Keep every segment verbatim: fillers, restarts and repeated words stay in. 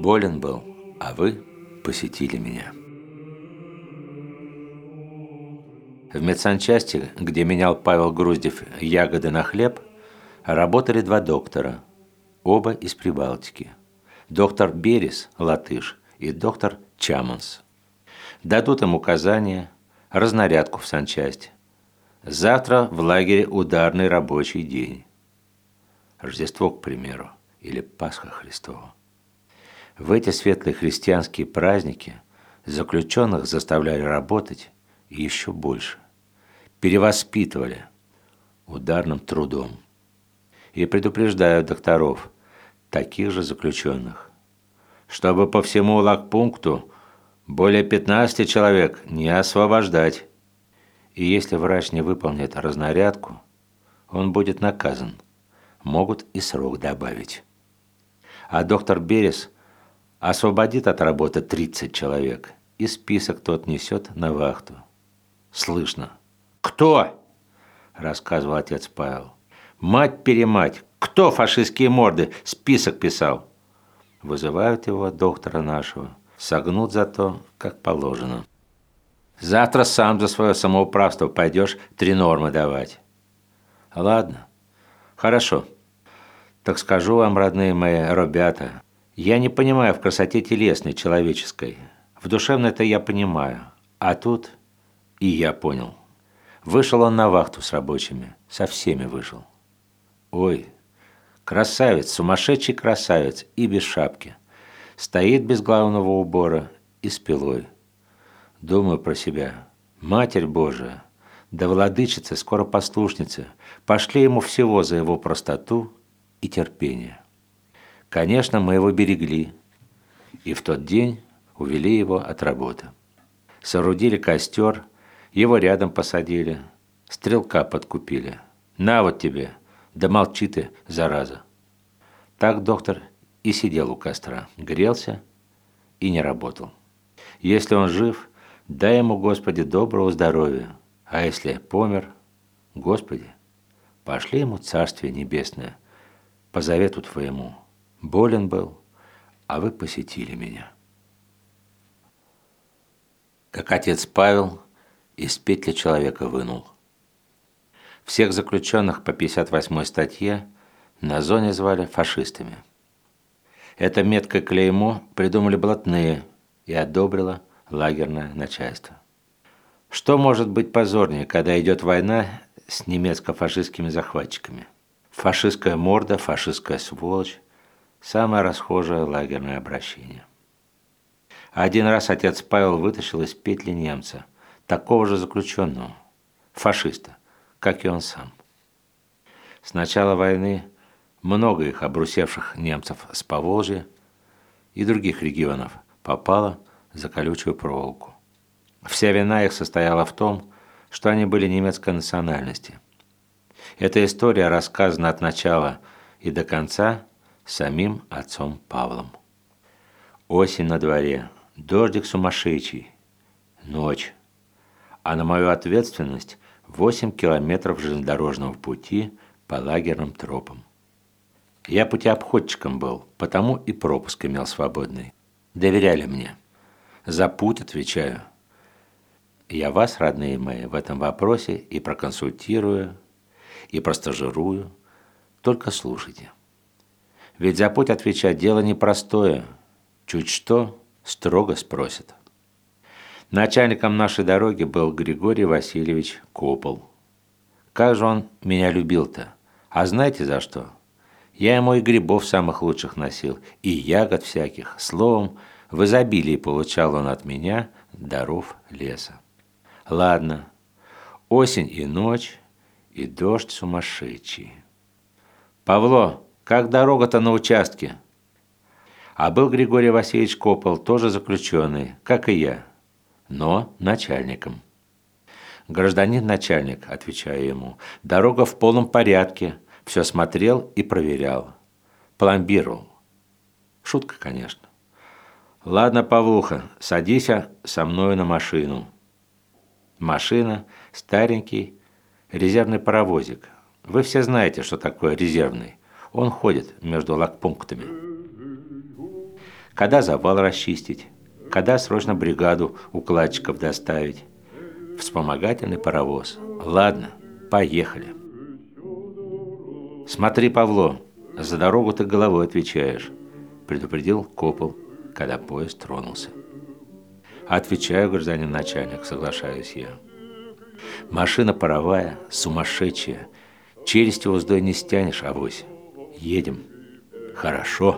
Болен был, а вы посетили меня. В медсанчасти, где менял Павел Груздев ягоды на хлеб, работали два доктора, оба из Прибалтики. Доктор Берес, латыш, и доктор Чаманс. Дадут им указания, разнарядку в санчасти. Завтра в лагере ударный рабочий день. Рождество, к примеру, или Пасха Христова. В эти светлые христианские праздники заключенных заставляли работать и еще больше. Перевоспитывали ударным трудом. И предупреждают докторов, таких же заключенных, чтобы по всему лагпункту более пятнадцати человек не освобождать. И если врач не выполнит разнарядку, он будет наказан. Могут и срок добавить. А доктор Берес освободит от работы тридцать человек, и список тот несет на вахту. Слышно. «Кто?» – рассказывал отец Павел. «Мать-перемать! Кто фашистские морды список писал?» Вызывают его, доктора нашего, согнут за то, как положено. «Завтра сам за свое самоуправство пойдешь три нормы давать». «Ладно, хорошо. Так скажу вам, родные мои ребята, я не понимаю в красоте телесной, человеческой. В душевной-то я понимаю, а тут и я понял». Вышел он на вахту с рабочими, со всеми вышел. Ой, красавец, сумасшедший красавец и без шапки. Стоит без главного убора и с пилой. Думаю про себя, Матерь Божия, да владычица, скоро послушница, пошли ему всего за его простоту и терпение. Конечно, мы его берегли, и в тот день увели его от работы. Соорудили костер, его рядом посадили, стрелка подкупили. На вот тебе, да молчи ты, зараза. Так доктор и сидел у костра, грелся и не работал. Если он жив, дай ему, Господи, доброго здоровья, а если помер, Господи, пошли ему Царствие Небесное, по завету Твоему. Болен был, а вы посетили меня. Как отец Павел из петли человека вынул. Всех заключенных по пятьдесят восьмой статье на зоне звали фашистами. Это меткое клеймо придумали блатные и одобрило лагерное начальство. Что может быть позорнее, когда идет война с немецко-фашистскими захватчиками? Фашистская морда, фашистская сволочь – самое расхожее лагерное обращение. Один раз отец Павел вытащил из петли немца, такого же заключенного, фашиста, как и он сам. С начала войны много их обрусевших немцев с Поволжья и других регионов попало за колючую проволоку. Вся вина их состояла в том, что они были немецкой национальности. Эта история рассказана от начала и до конца самим отцом Павлом. Осень на дворе, дождик сумасшедший, ночь. А на мою ответственность восемь километров железнодорожного пути по лагерным тропам. Я путеобходчиком был, потому и пропуск имел свободный. Доверяли мне. За путь отвечаю. Я вас, родные мои, в этом вопросе и проконсультирую, и простажирую. Только слушайте. Ведь за путь отвечать дело непростое. Чуть что, строго спросят. Начальником нашей дороги был Григорий Васильевич Копол. Как же он меня любил-то? А знаете за что? Я ему и грибов самых лучших носил, и ягод всяких. Словом, в изобилии получал он от меня даров леса. Ладно, осень и ночь, и дождь сумасшедший. Павло, как дорога-то на участке? А был Григорий Васильевич Копол тоже заключенный, как и я, но начальником. Гражданин начальник, отвечаю ему, дорога в полном порядке, все смотрел и проверял, пломбировал. Шутка, конечно. Ладно, Павлуха, садись со мною на машину. Машина, старенький резервный паровозик. Вы все знаете, что такое резервный. Он ходит между лагпунктами. когда завал расчистить, когда срочно бригаду укладчиков доставить. Вспомогательный паровоз. Ладно, поехали. Смотри, Павло, за дорогу ты головой отвечаешь, предупредил Копол, когда поезд тронулся. Отвечаю, гражданин начальник, соглашаюсь я. Машина паровая, сумасшедшая. Челюсти уздой не стянешь, авось. Едем. Хорошо.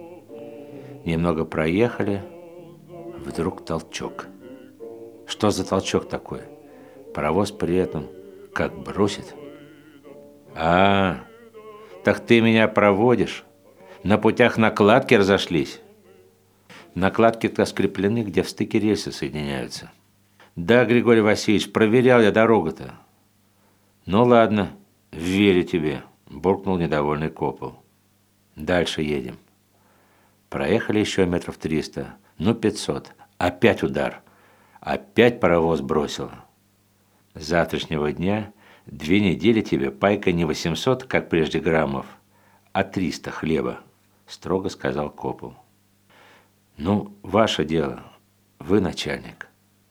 Немного проехали. Вдруг толчок. Что за толчок такой? Паровоз при этом как бросит. А, так ты меня проводишь? На путях накладки разошлись. Накладки-то скреплены, где в стыке рельсы соединяются. Да, Григорий Васильевич, проверял я дорогу-то. Ну ладно, верю тебе, буркнул недовольный Копол. Дальше едем. Проехали еще метров триста, ну пятьсот. Опять удар. Опять паровоз бросило. С завтрашнего дня две недели тебе пайка не восемьсот, как прежде, граммов, а триста хлеба, строго сказал Копол. Ну, ваше дело, вы начальник.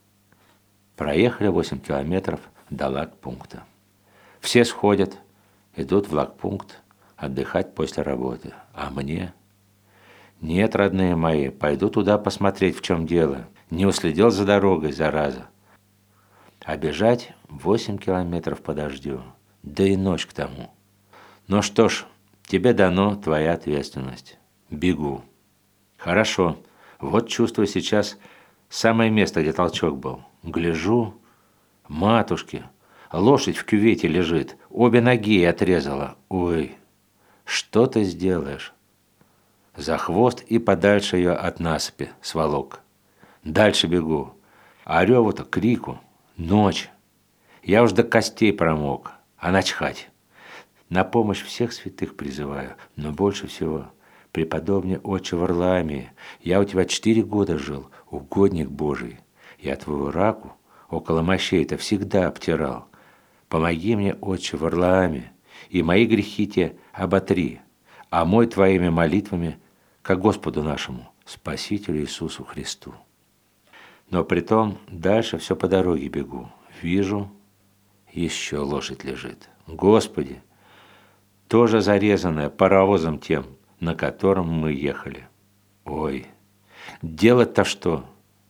Проехали восемь километров до лагпункта. Все сходят, идут в лагпункт отдыхать после работы. А мне? Нет, родные мои, пойду туда посмотреть, в чем дело. Не уследил за дорогой, зараза. А бежать восемь километров по дождю, да и ночь к тому. Ну что ж, тебе дано твоя ответственность. Бегу. Хорошо. Вот чувствую сейчас самое место, где толчок был. Гляжу, матушки, лошадь в кювете лежит, обе ноги отрезала. Ой, что ты сделаешь? За хвост и подальше ее от насыпи сволок. Дальше бегу. А реву-то, крику. Ночь. Я уж до костей промок, а начхать. На помощь всех святых призываю, но больше всего преподобный отче Варламии. Я у тебя четыре года жил, угодник Божий. Я твою раку около мощей-то всегда обтирал. Помоги мне, отче Варлааме, и мои грехи те оботри, а мой твоими молитвами ко Господу нашему, Спасителю Иисусу Христу. Но притом дальше все по дороге бегу. Вижу, еще лошадь лежит. Господи, тоже зарезанная паровозом тем, на котором мы ехали. Ой, делать-то что?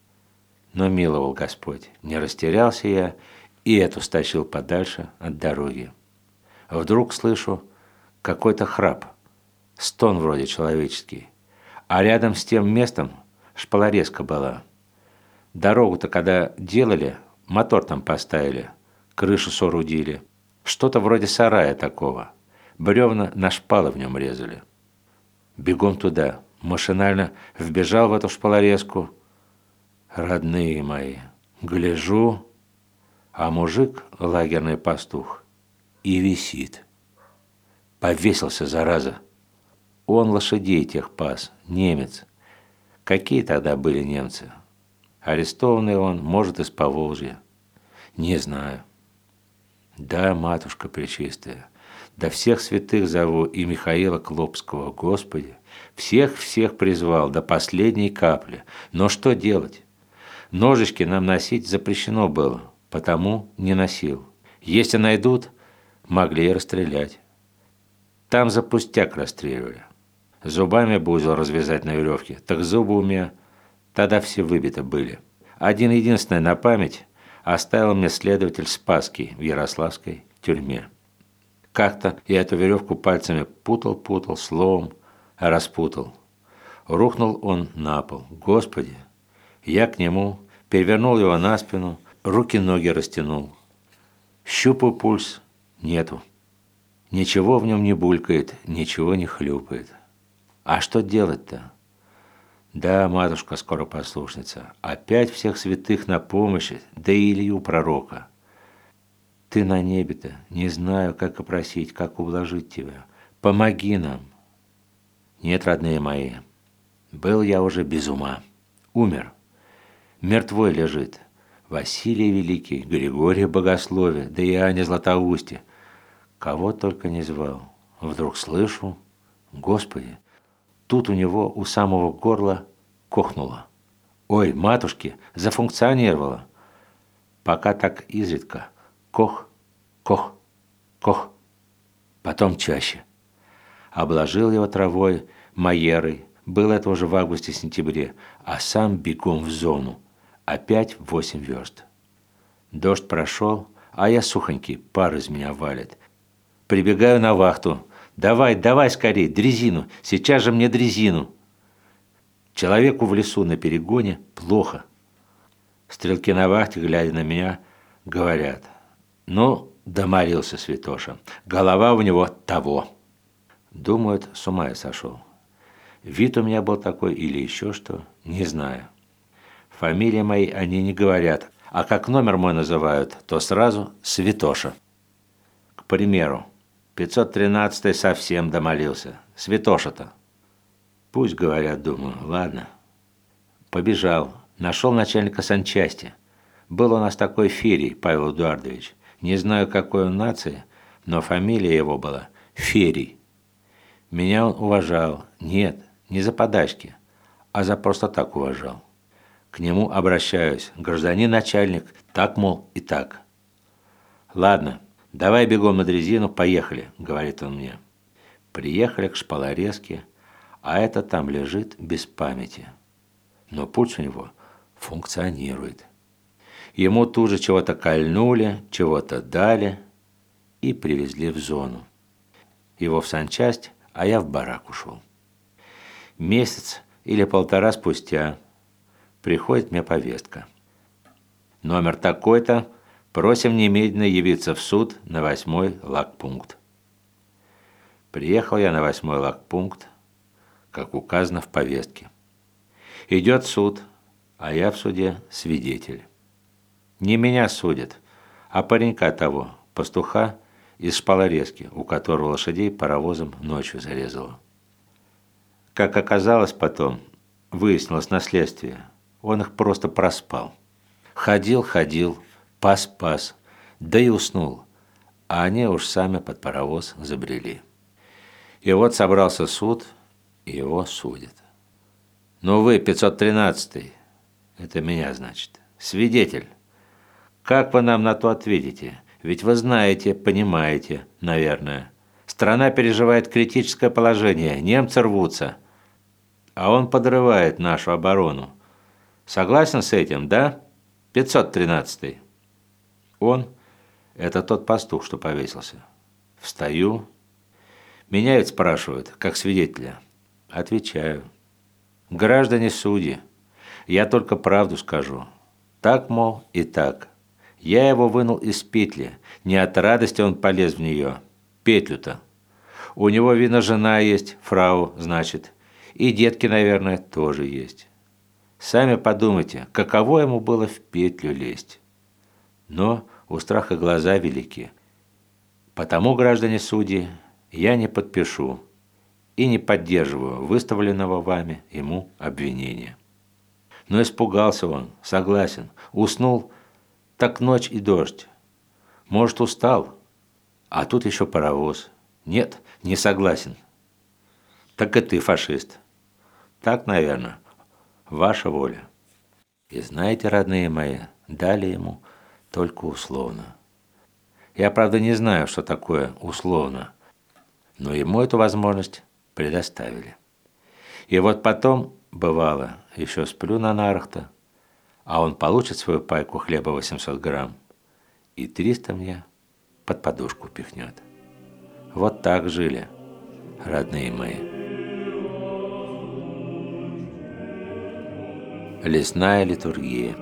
Но миловал Господь, не растерялся я и эту стащил подальше от дороги. Вдруг слышу какой-то храп, стон вроде человеческий, а рядом с тем местом шпалорезка была. Дорогу-то когда делали, мотор там поставили, крышу соорудили, что-то вроде сарая такого, бревна на шпалы в нем резали. Бегом туда, машинально вбежал в эту шпалорезку. Родные мои, гляжу, а мужик, лагерный пастух, и висит. Повесился, зараза. Он лошадей тех пас, немец. Какие тогда были немцы? Арестованный он, может, из Поволжья. Не знаю. Да, матушка пречистая, да всех святых зову и Михаила Клопского, Господи, всех-всех призвал до последней капли. Но что делать? Ножички нам носить запрещено было, потому не носил. Если найдут, могли и расстрелять. Там за пустяк расстреливали. Зубами бы узел развязать на веревке, так зубы у меня тогда все выбиты были. Один единственный на память оставил мне следователь Спасский в Ярославской тюрьме. Как-то я эту веревку пальцами путал-путал, словом распутал. Рухнул он на пол. Господи! Я к нему перевернул его на спину, руки-ноги растянул. Щупаю пульс. Нету. Ничего в нем не булькает, ничего не хлюпает. А что делать-то? Да, матушка скоропослушница, опять всех святых на помощь, да и Илью пророка. Ты на небе-то, не знаю, как опросить, как ублажить тебя. Помоги нам. Нет, родные мои, был я уже без ума. Умер. Мертвой лежит. Василий Великий, Григорий Богословие, да и Аня Златоусте. Кого только не звал. Вдруг слышу, Господи, тут у него у самого горла кохнуло. Ой, матушки, зафункционировало. Пока так изредка. Кох, кох, кох. Потом чаще. Обложил его травой, майерой. Было это уже в августе-сентябре, а сам бегом в зону. Опять восемь верст. Дождь прошел, а я сухонький, пар из меня валит. Прибегаю на вахту. Давай, давай скорей, дрезину, сейчас же мне дрезину. Человеку в лесу на перегоне плохо. Стрелки на вахте, глядя на меня, говорят: ну, доморился святоша, голова у него того. Думают, с ума я сошел. Вид у меня был такой или еще что, не знаю. Фамилии моей они не говорят, а как номер мой называют, то сразу святоша. К примеру, пятьсот тринадцатый совсем домолился. Святоша-то. Пусть говорят, думаю, ладно. Побежал. Нашел начальника санчасти. Был у нас такой Ферий, Павел Эдуардович. Не знаю, какой он нации, но фамилия его была Ферий. Меня он уважал. Нет, не за подачки, а за просто так уважал. К нему обращаюсь. Гражданин начальник, так, мол, и так. Ладно, давай бегом на дрезину, поехали, говорит он мне. Приехали к Шпалорезке, а это там лежит без памяти. Но пульс у него функционирует. Ему тут же чего-то кольнули, чего-то дали и привезли в зону. Его в санчасть, а я в барак ушел. Месяц или полтора спустя приходит мне повестка. Номер такой-то, просим немедленно явиться в суд на восьмой лагпункт. Приехал я на восьмой лагпункт, как указано в повестке. Идет суд, а я в суде свидетель. Не меня судят, а паренька того, пастуха из Шпалорезки, у которого лошадей паровозом ночью зарезало. Как оказалось потом, выяснилось на следствии, он их просто проспал. Ходил, ходил, пас-пас, да и уснул, а они уж сами под паровоз забрели. И вот собрался суд, и его судят. Ну вы, пятьсот тринадцатый, это меня, значит, свидетель. Как вы нам на то ответите? Ведь вы знаете, понимаете, наверное. Страна переживает критическое положение, немцы рвутся, а он подрывает нашу оборону. Согласен с этим, да? пятьсот тринадцатый. Он – это тот пастух, что повесился. Встаю. Меня ведь спрашивают, как свидетеля. Отвечаю. Граждане судьи, я только правду скажу. Так, мол, и так. Я его вынул из петли. Не от радости он полез в нее. Петлю-то. У него, видно, жена есть, фрау, значит. И детки, наверное, тоже есть. Сами подумайте, каково ему было в петлю лезть. Но у страха глаза велики. Потому, граждане судьи, я не подпишу и не поддерживаю выставленного вами ему обвинения. Но испугался он, согласен, уснул, так ночь и дождь. Может, устал, а тут еще паровоз. Нет, не согласен. Так и ты фашист. Так, наверное, ваша воля. И знаете, родные мои, дали ему только условно. Я, правда, не знаю, что такое условно, но ему эту возможность предоставили. И вот потом, бывало, еще сплю на нарах-то, а он получит свою пайку хлеба восемьсот грамм и триста мне под подушку пихнет. Вот так жили, родные мои. Лесная литургия.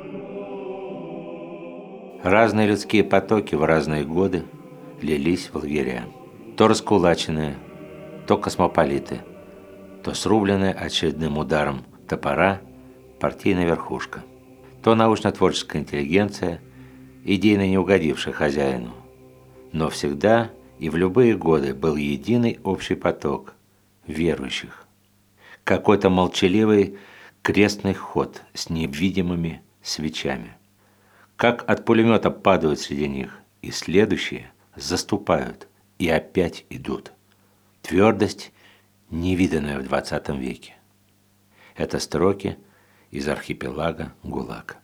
Разные людские потоки в разные годы лились в лагеря. То раскулаченные, то космополиты, то срубленная очередным ударом топора партийная верхушка, то научно-творческая интеллигенция, идейно не угодившая хозяину. Но всегда и в любые годы был единый общий поток верующих. Какой-то молчаливый крестный ход с невидимыми свечами. Как от пулемета падают среди них, и следующие заступают и опять идут. Твердость, невиданная в двадцатом веке. Это строки из архипелага ГУЛАГ.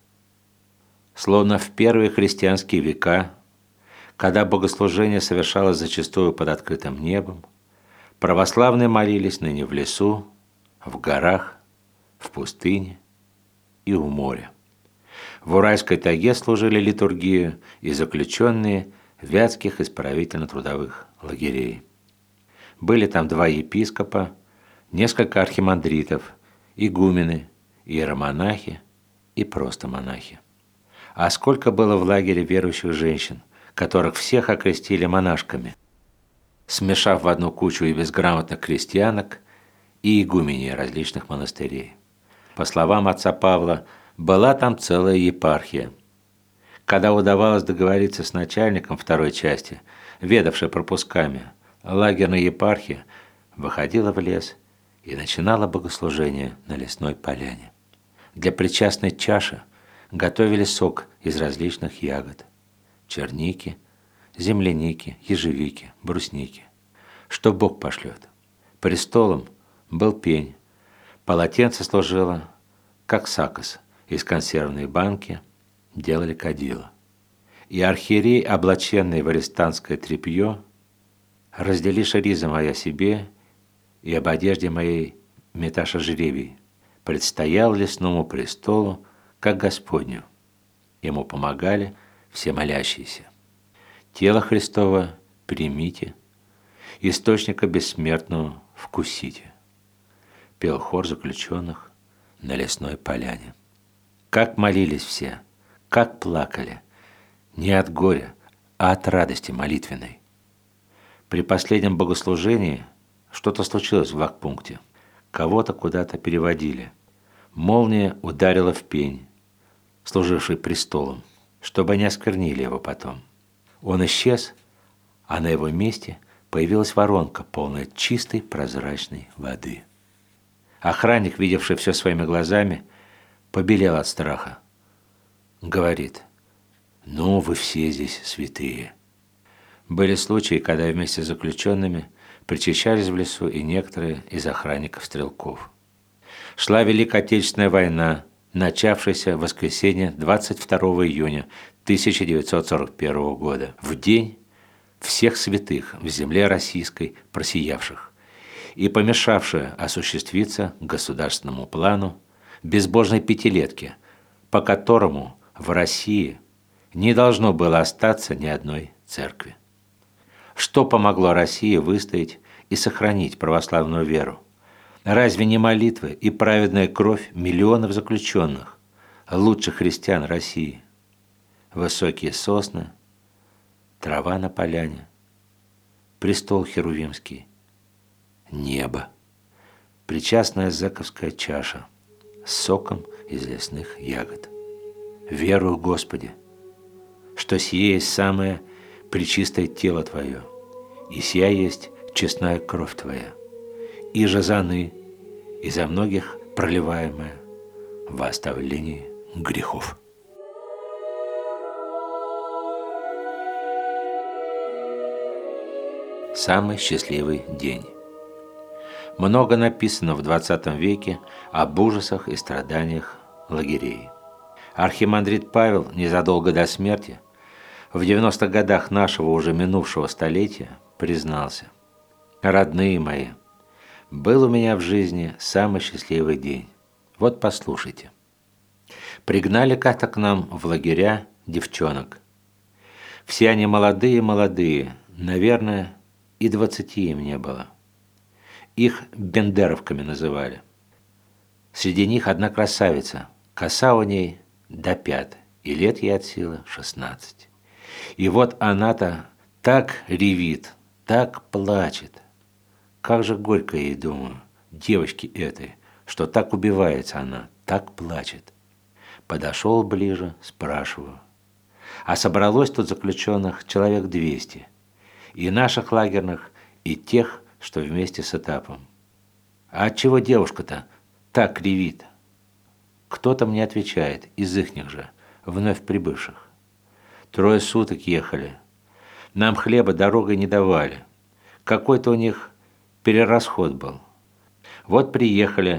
Словно в первые христианские века, когда богослужение совершалось зачастую под открытым небом, православные молились ныне в лесу, в горах, в пустыне и у моря. В Уральской тайге служили литургию и заключенные вятских исправительно-трудовых лагерей. Были там два епископа, несколько архимандритов, игумены, иеромонахи и просто монахи. А сколько было в лагере верующих женщин, которых всех окрестили монашками, смешав в одну кучу и безграмотных крестьянок, и игуменей различных монастырей. По словам отца Павла, была там целая епархия. Когда удавалось договориться с начальником второй части, ведавшей пропусками, лагерная епархия выходила в лес и начинала богослужение на лесной поляне. Для причастной чаши готовили сок из различных ягод – черники, земляники, ежевики, брусники. Что Бог пошлет. Престолом был пень, полотенце служило, как сакос, из консервной банки делали кадила. И архиерей, облаченный в арестантское тряпье, разделишь риза моя себе, и об одежде моей меташа жребий, предстоял лесному престолу, как Господню. Ему помогали все молящиеся. Тело Христово примите, источника бессмертного вкусите. Пел хор заключенных на лесной поляне. Как молились все, как плакали, не от горя, а от радости молитвенной. При последнем богослужении что-то случилось в лагпункте. Кого-то куда-то переводили. Молния ударила в пень, служивший престолом, чтобы не осквернили его потом. Он исчез, а на его месте появилась воронка, полная чистой прозрачной воды. Охранник, видевший все своими глазами, побелел от страха. Говорит: «Ну, вы все здесь святые». Были случаи, когда вместе с заключенными причащались в лесу и некоторые из охранников-стрелков. Шла Великая Отечественная война, начавшаяся в воскресенье двадцать второго июня тысяча девятьсот сорок первого года, в день всех святых в земле российской просиявших и помешавшая осуществиться государственному плану безбожной пятилетки, по которому в России не должно было остаться ни одной церкви. Что помогло России выстоять и сохранить православную веру? Разве не молитвы и праведная кровь миллионов заключенных, лучших христиан России? Высокие сосны, трава на поляне, престол херувимский, небо, причастная зэковская чаша с соком из лесных ягод. Верую, Господи, что сие есть самое пречистое тело Твое, и сия есть честная кровь Твоя, и же заны, и за многих проливаемая во оставлении грехов. Самый счастливый день. Много написано в двадцатом веке об ужасах и страданиях лагерей. Архимандрит Павел незадолго до смерти, в девяностых годах нашего уже минувшего столетия, признался: «Родные мои, был у меня в жизни самый счастливый день. Вот послушайте. Пригнали как-то к нам в лагеря девчонок. Все они молодые-молодые, наверное, и двадцати им не было. Их бендеровками называли. Среди них одна красавица, коса у ней до пят, и лет ей от силы шестнадцать. И вот она-то так ревит, так плачет. Как же горько ей, думаю, девочке этой, что так убивается она, так плачет. Подошел ближе, спрашиваю. А собралось тут заключенных человек двести. И наших лагерных, и тех, что вместе с этапом. А отчего девушка-то так ревит? Кто-то мне отвечает, из ихних же, вновь прибывших. Трое суток ехали. Нам хлеба дорогой не давали. Какой-то у них перерасход был. Вот приехали,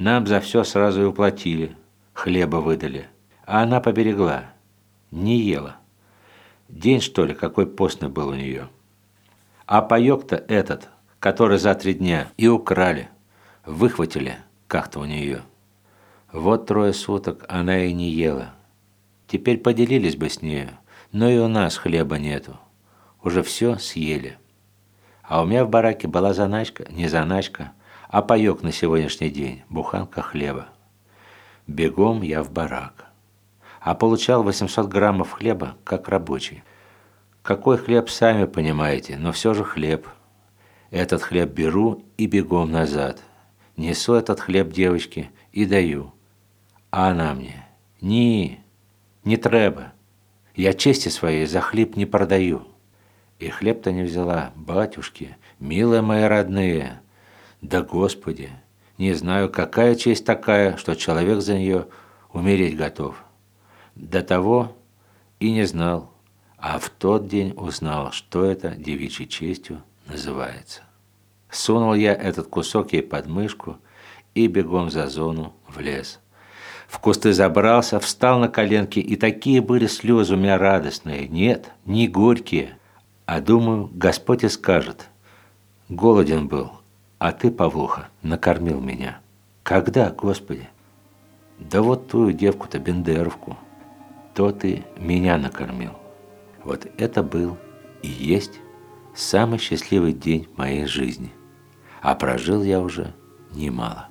Нам за все сразу и уплатили, хлеба выдали. А она поберегла, не ела. День, что ли, какой постный был у нее. А паёк-то этот, который за три дня, и украли, выхватили как-то у нее. Вот трое суток она и не ела. Теперь поделились бы с нею, но и у нас хлеба нету. Уже все съели. А у меня в бараке была заначка, не заначка, а паёк на сегодняшний день, буханка хлеба. Бегом я в барак. А получал восемьсот граммов хлеба, как рабочий. Какой хлеб, сами понимаете, но все же хлеб. Этот хлеб беру и бегом назад. Несу этот хлеб девочке и даю. А она мне: «Ні, не треба. Я чести своей за хлеб не продаю». И хлеб-то не взяла, батюшки, милые мои родные. Да Господи, не знаю, какая честь такая, что человек за нее умереть готов. До того и не знал, а в тот день узнал, что это девичьей честью называется. Сунул я этот кусок ей под мышку и бегом за зону в лес. В кусты забрался, встал на коленки, и такие были слезы у меня радостные. Нет, не горькие. А думаю, Господь и скажет: голоден был, а ты, Павлуха, накормил меня. Когда, Господи? Да вот ту девку-то, Бендеровку, то ты меня накормил. Вот это был и есть самый счастливый день в моей жизни. А прожил я уже немало.